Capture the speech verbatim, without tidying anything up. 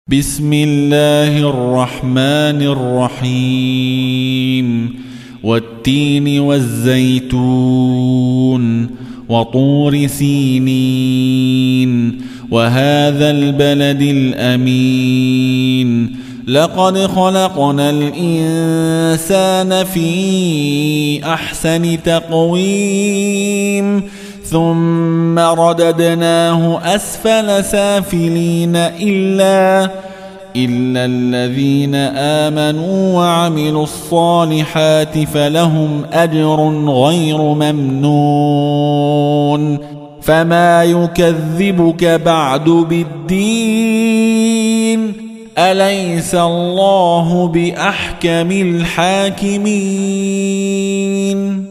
بسم الله الرحمن الرحيم والتين والزيتون وطور سينين وهذا البلد الأمين لقد خلقنا الإنسان في أحسن تقويم ثم رددناه أسفل سافلين إلا إلا الذين آمنوا وعملوا الصالحات فلهم أجر غير ممنون فما يكذبك بعد بالدين أليس الله بأحكم الحاكمين.